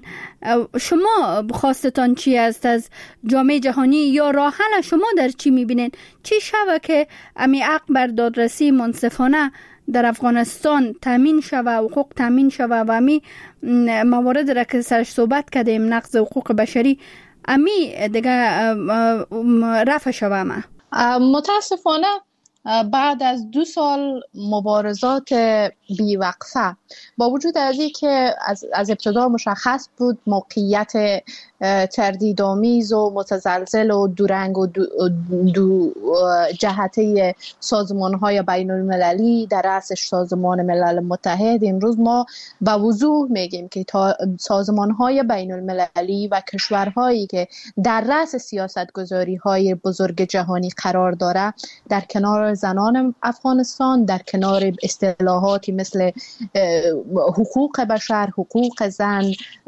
شما خواستتان چی است از جامعه جهانی یا راه حل شما در چی میبینین؟ چی شوه که امی حق بر دادرسی منصفانه در افغانستان تامین شوه، حقوق تامین شوه و امی موارد را که سرش صحبت کردیم، نقض حقوق بشری، امی دیگه رفع شوه؟ ما متاسفانه بعد از دو سال مبارزات بیوقفه، با وجود از این که از, از ابتدا مشخص بود موقعیت تردیدآمیز و متزلزل و دورنگ و دو, دو جهته سازمان‌های بین المللی در رأسش سازمان ملل متحد، امروز ما با وضوح میگیم که سازمان‌های بین المللی و کشورهایی که در رأس سیاست‌گذاری‌های بزرگ جهانی قرار داره در کنار زنان افغانستان، در کنار اصطلاحاتی مثل حقوق بشر، حقوق زن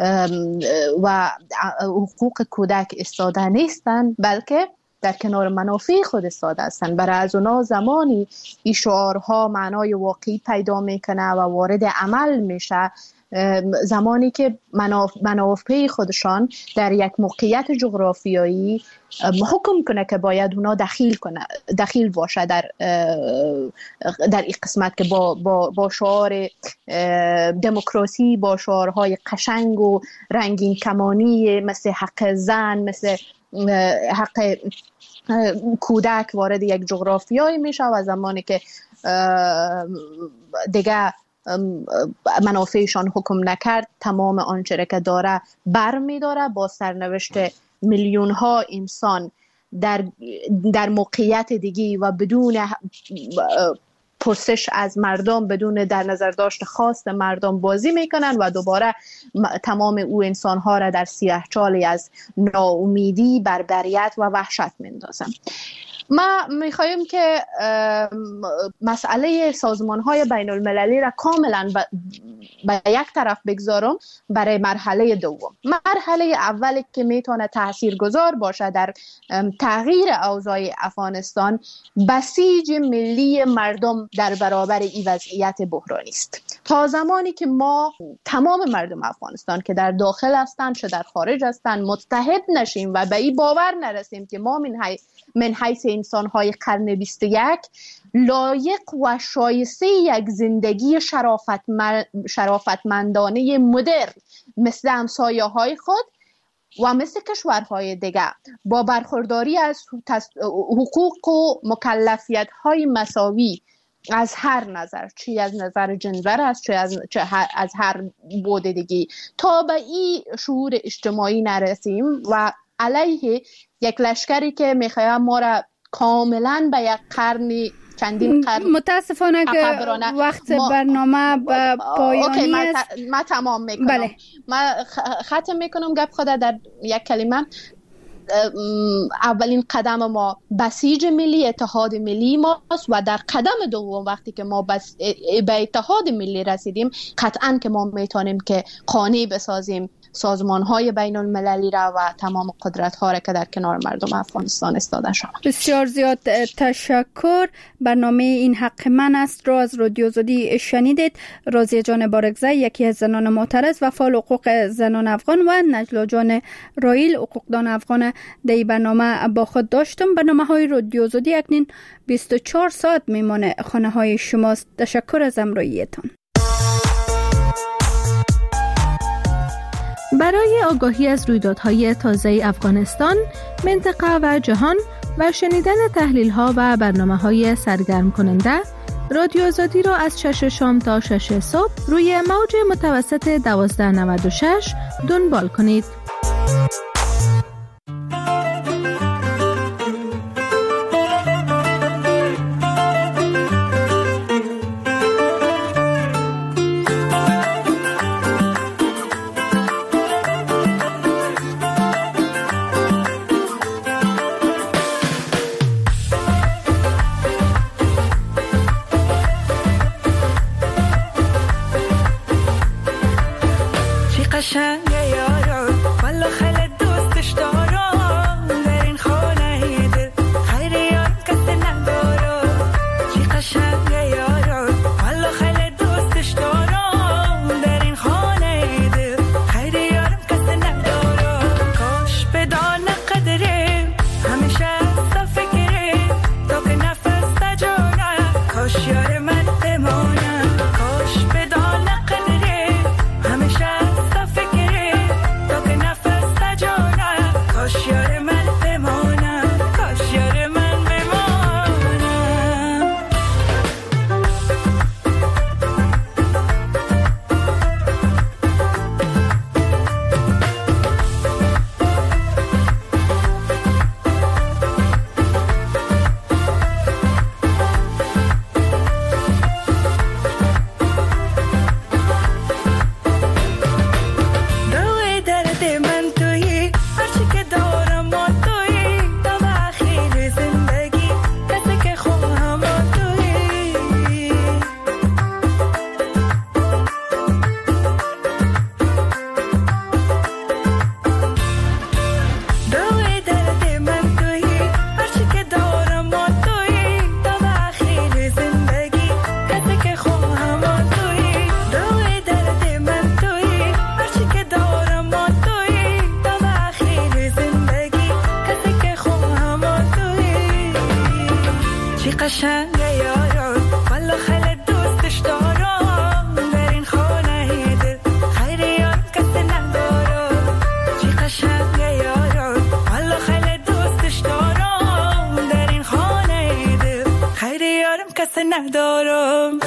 و حقوق کودک ایستاده نیستند، بلکه در کنار منافع خود ایستاده هستند. برای از اونا زمانی این شعارها معنای واقعی پیدا میکنه و وارد عمل میشه زمانی که منافع خودشان در یک موقعیت جغرافیایی حکم کنه که باید اونا دخیل کنه دخیل باشه در در این قسمت که با با با شعار دموکراسی، با شعارهای قشنگ و رنگین کمانی مثل حق زن، مثل حق کودک وارد یک جغرافیایی میشه و زمانی که دیگه منافعشان حکم نکرد، تمام آنچه که داره بر میداره، با سرنوشت میلیون ها انسان در در موقعیت دیگی و بدون پرسش از مردم، بدون در نظر داشت خواست مردم بازی میکنن و دوباره تمام او انسان ها را در سیاهچالی از ناامیدی، بربریت و وحشت میندازن. ما میخوایم که مسئله سازمان‌های بین المللی را کاملا به یک طرف بگذارم برای مرحله دوم. مرحله اولی که میتونه تاثیرگذار باشه در تغییر اوضاع افغانستان، بسیج ملی مردم در برابر این وضعیت بحرانی است. تا زمانی که ما تمام مردم افغانستان که در داخل هستند چه در خارج هستند متحد نشیم و به این باور نرسیم که ما من حیث من حیث انسان‌های قرن بیست و یک لایق و شایسته یک زندگی شرافتمند شرافتمندانه مدرن مثل همسایه‌های خود و مثل کشورهای دیگر با برخورداری از حقوق و مکلفیت‌های مساوی از هر نظر، چی از نظر جنسیت است، چه از چه از هر بود دیگه، تا به این شعور اجتماعی نرسیم و علیه یک لشکری که میخواد ما را کاملا به یک قرنی چندین قرن متاسفانه که وقت ما... برنامه به پایانی ما, است. ت... ما تمام میکنم. بله. ما ختم میکنم گپ خود در یک کلمه. اولین قدم ما بسیج ملی، اتحاد ملی ماست و در قدم دوم وقتی که ما بس به اتحاد ملی رسیدیم قطعاً که ما میتونیم که قانع بسازیم سازمان‌های بین المللی را و تمام قدرت‌ها را که در کنار مردم افغانستان استاده شود. بسیار زیاد تشکر. برنامه این حق من است را از رادیو آزادی شنیدید. راضیه جان بارگزی یکی از زنان معترض و فعال حقوق زنان افغان و نجلا جان رایل حقوقدان افغان در برنامه با خود داشتم. برنامه‌های رادیو آزادی اکنون بیست و چهار ساعت میمانه خانه‌های شماست. تشکر از همراهیتان. برای آگاهی از رویدادهای تازه افغانستان، منطقه و جهان و شنیدن تحلیل‌ها و برنامه‌های سرگرم کننده، رادیو آزادی را از شش شام تا شش صبح روی موج متوسط دوازده نود و شش دنبال کنید. ندارم.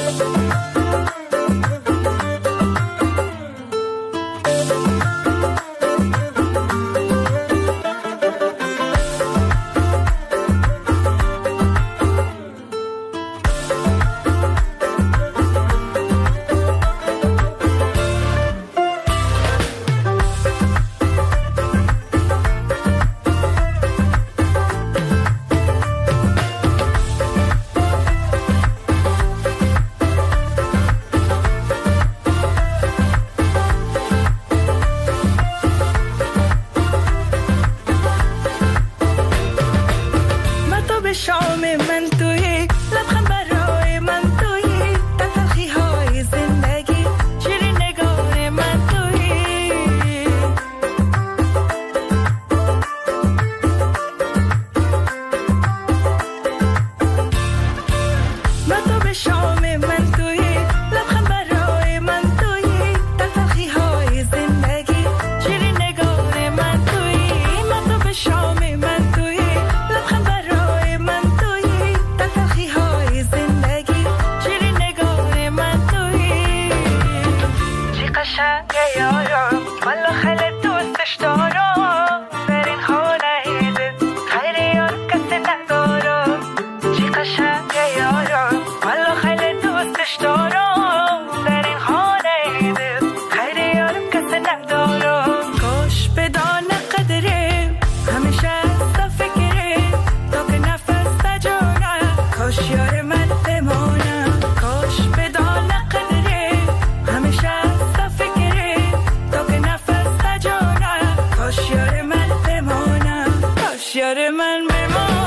به شام من تویی، لبخند برای من تویی، در تلخی های زندگی شیرین نگار من تویی، من تو به شام من تویی، لبخند برای من تویی، در تلخی های زندگی شیرین نگار من تویی. چی قشنگه یارم، والا خیلی دوستش دارم، در این خانه ایده خیلی یار کسی ندارم. چی قشنگه یارم، والا خیلی دوستش دارم، در این خانه ایده خیلی یار کسی ندارم. کاش بدانه قدره همیشه از فکره، تا که نفس نجانه کاش یار من بمانه. کاش بدانه قدره همیشه از فکره، تا که نفس نجانه کاش یار من بمانه، کاش یار من بمانه.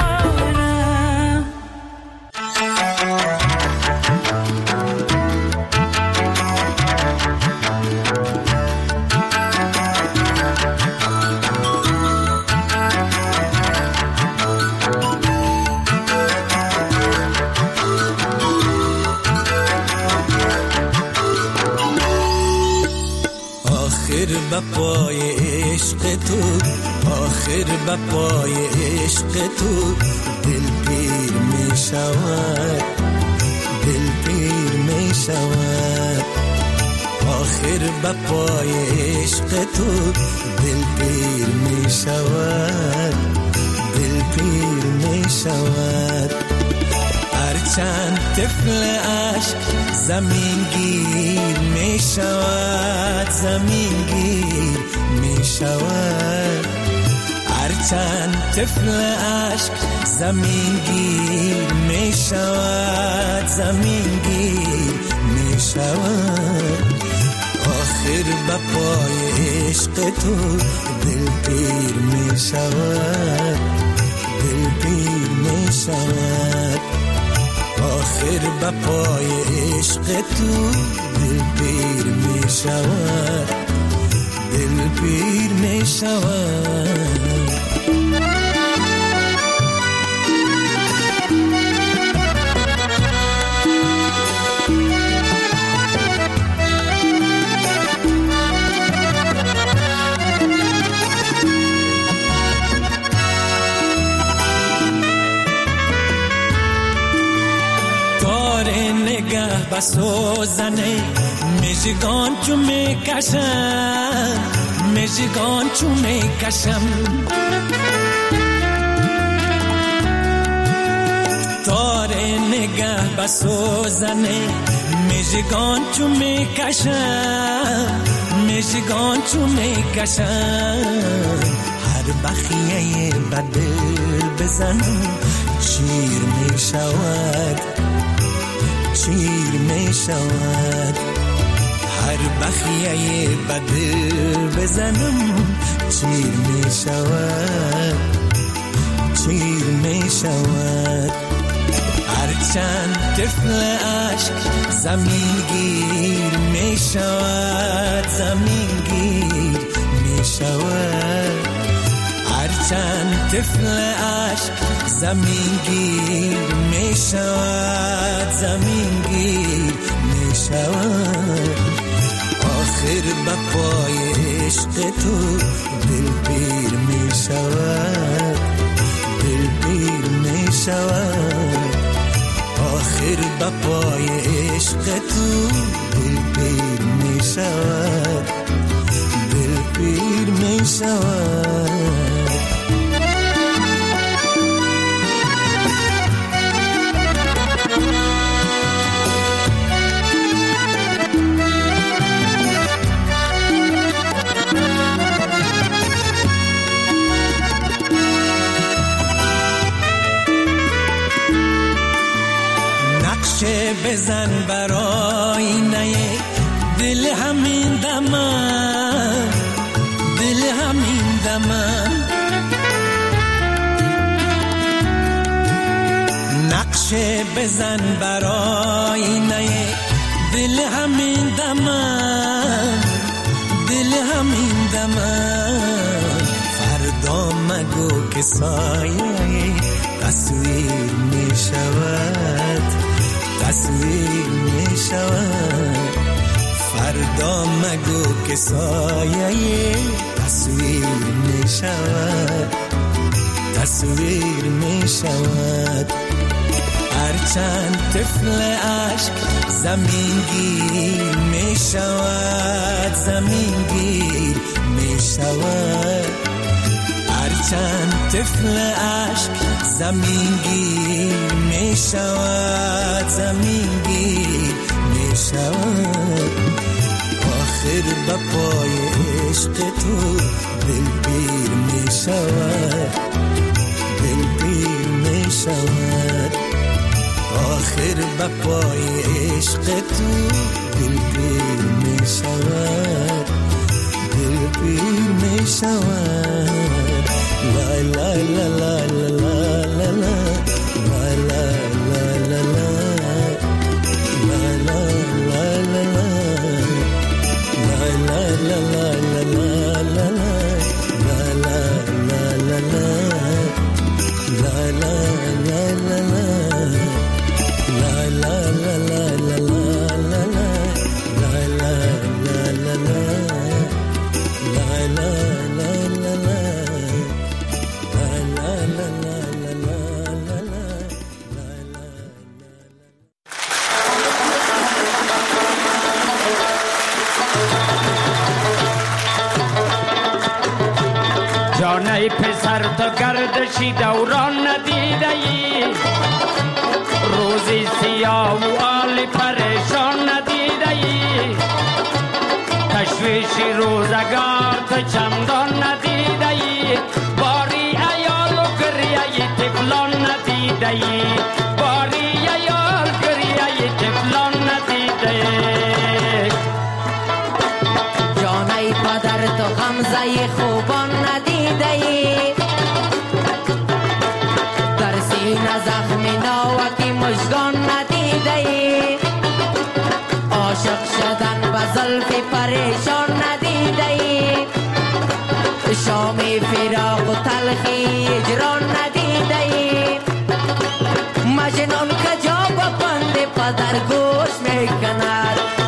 آخر بپای عشق تو، آخر بپای عشق تو، دل پیر می شود، دل پیر می شود. آخر بپای عشق تو، دل پیر می شود، دل پیر می شود. هرچند طفل عشق زمین گیر می شود، زمین گیر می شود. هرچند طفل عشق زمین گیر می شود، زمین گیر می شود. آخر بپای عشق تو، دل پیر می شود، دل پیر می شود. آخر بپای عشق تو، دل پیر می شود، دل پیر می شود. نگه بسوزنه مژگان چو میکشم، مژگان چو میکشم. تار نگه بسوزنه مژگان چو میکشم، مژگان چو میکشم. هر بخیه بدل بزنم شیر میشود، شیر می شود. هر بخیه بدل بزنم شیر می شود، شیر می شود. هرچند طفل عشق زمین گیر می شود، زمین گیر می شود. هرچند طفل عشق زمین گیر می شود، زمین گیر می شود. آخر بپای عشق تو، دل پیر می شود، دل پیر می شود. آخر بپای عشق تو، دل پیر می شود، دل پیر می شود. بزن برای نه دل همین دمن، دل همین دمن. نقشه بزن برای نه دل همین دمن، دل همین دمن. فردا مگو که سایه تصویر می شود، تصویر می شود. فردا مگو که سایه تصویر می شود، تصویر می شود. هرچند طفل عشق زمین گیر می شود، زمین گیر می شود. هرچند طفل عشق زمین گیر می شود، زمین گیر می شود. آخر به پای عشق تو دل پیر می شود، دل پیر می شود. آخر به پای عشق تو دل پیر می شود، دل پیر می شود. لا لا لا لا لا لا لا لا لا لا لا جانه پسر تو گردشی دوران ندیده ای، روزی سیاه و آل پریشان ندیده ای، تشویش روزگار تو چندان ندیده ای، باری ایال و گریه طفلان ندیده ای، باری ایال گریه طفلان ندیده ای. جانه پدر تو غمزه خوبان ندیده ای، در سینه زخم ناوکی مژگان ندیده ای، عاشق شدن به زلف پریشان ندیده ای، شام فراق و تلخی اجران ندیده ای. مجنون کجا با بند پدر گوش میکند،